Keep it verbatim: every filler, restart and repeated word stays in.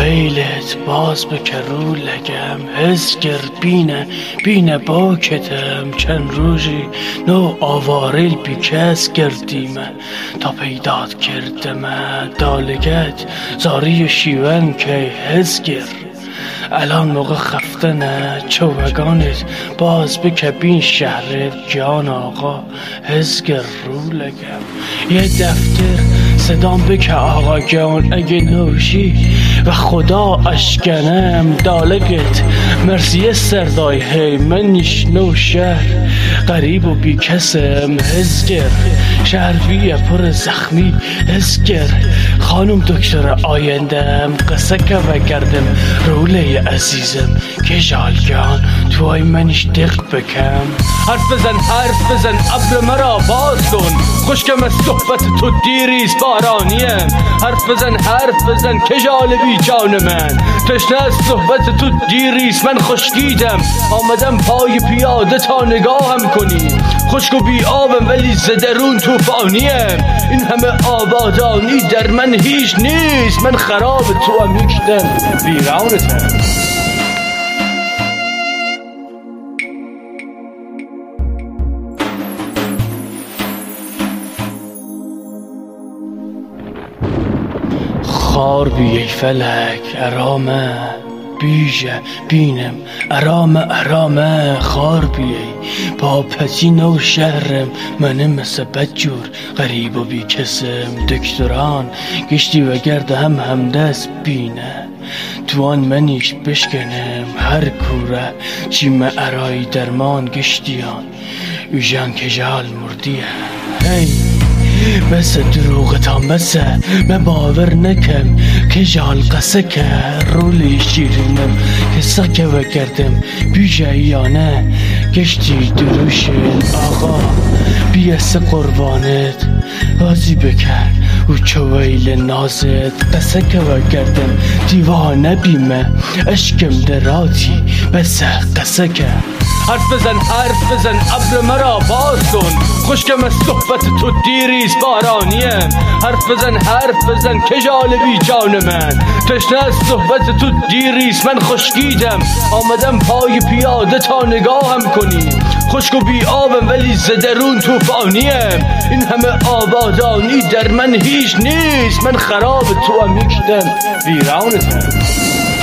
ویلت باز بکرو لگم هزگر بینه بینه باکتم چند روزی نو آوارل بی کس گردیمه تا پیدات کردم دالگت زاری شیون که هزگر الان موقع خفتنه چوگانت باز بکبین شهر جان آقا هزگر رو لگم یه دفتر صدام بکه آقا جان اگه نوشی و خدا اشکنم دالگت مرسی سردای هی منیش نو شهر غریب و بی کسم هزگر شهر بیه پر زخمی هزگر خانم دکتر آیندم قصه که وگردم روله عزیزم که جالگان توی منیش دق بکم حرف بزن حرف بزن ابر مرا باز کن خوشکم از صحبت تو دیریز بارانیم حرف بزن حرف بزن که جالبی جان من تشنه از صحبت تو دیریز من خشکیدم آمدم پای پیاده تا نگاهم کنی خشک و بی آبم ولی زدرون توفانیم این همه آبادانی در من هیچ نیست من خراب تو هم یکدم ویرانتم خار بی فلک ارامه بیجه بینم ارامه ارامه خار بیی با پسین و شهرم منم مثل بدجور غریب و بی کسم دکتران گشتی و گرد هم همدست بینه توان منیش بشکنم هر کوره چیم ارای درمان گشتیان اوژان که جال مردیه هی بس دروغتان بس من باور نکم که جال قصه که رولی شیرینم که سکه و کردم بیجه یا نه گشتی دروشین آقا بیست قربانت رازی بکر و چویل نازت قصه که و کردم دیوانه بیمه اشکم دراتی بس قصه که حرف بزن حرف بزن ابر مرا باز کن خوشکم از صحبت تو دیریز بارانیم حرف بزن حرف بزن که جالبی جان من تشنه از صحبت تو دیریز من خشکیدم آمدم پای پیاده تا نگاهم کنی خشک و بی آبم ولی زدرون توفانیم این همه آبادانی در من هیچ نیست من خراب تو هم یکدم ویرانتم